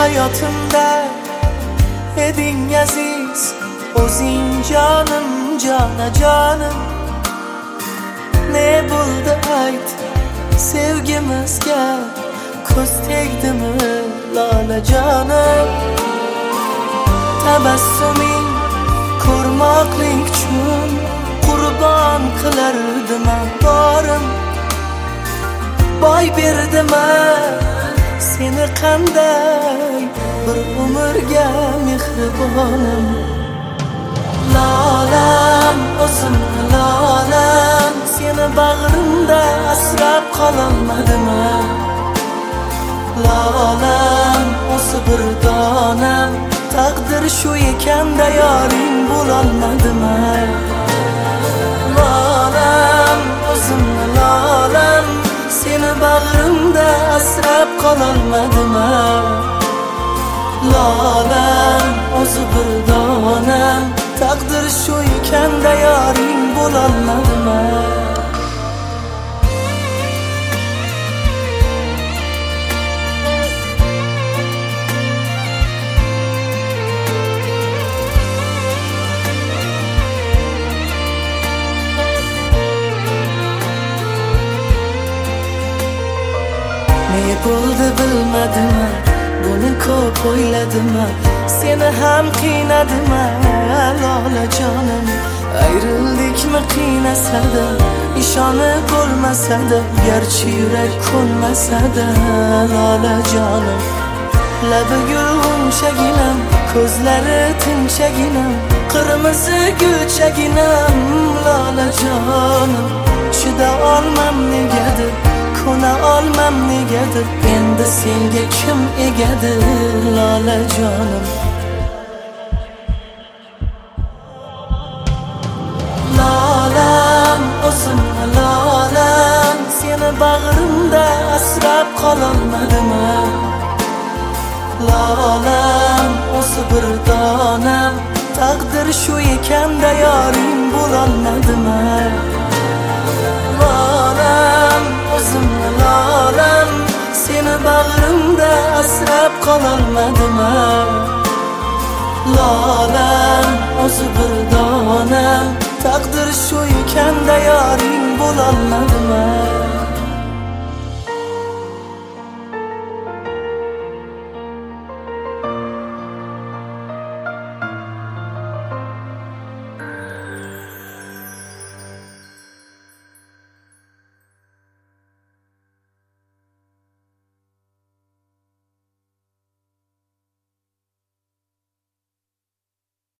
hayotimda eding aziz, o'zing jonim, jonajonim. Ne bo'ldi ayt sevgimizga, ko'z tegdimi lolajonim? Tabassuming ko'rmoqlik uchun qurbon qilardim borim. Boy berdimmi seni qanday bir umrga mehribonim? Lolam, o'zim lolam, seni bag'rimda asrab qololmadimmi? Lolam, o'zi bir donam, taqdir shu ekanda yoring bo'lolmadimmi? Lolam, o'zim lolam, seni bag'rimda asrab qololmadimmi? Lolam, o'zi bir donam, taqdir shu ekanda yoring bo'lolmadimmi? Ne bo'ldi bilmadimmi, buni ko'p o'yladimmi? Seni ham qiynadimmi lolajonim? Ayrillikmi qiynasada, ishonib bo'lmasada, garchi yurak ko'nmasada lolajonim. Labi gulg'unchaginam, ko'zlari tinchaginam, qirmizi gulchaginam lolajonim. Chida olmam negadir, ko'na olmam negadir, endi senga kim egadir lolajonim? Lolam, o'zim lolam, seni bag'rimda asrab qololmadimmi? Lolam, o'zi bir donam, taqdir shu ekanda yoring bo'lolmadimmi? Lolam, o'zim lolam, seni bag'rimda asrab qololmadimmi? Lolam, o'zi bir donam, taqdir shu ekanda yoring bo'lolmadimmi?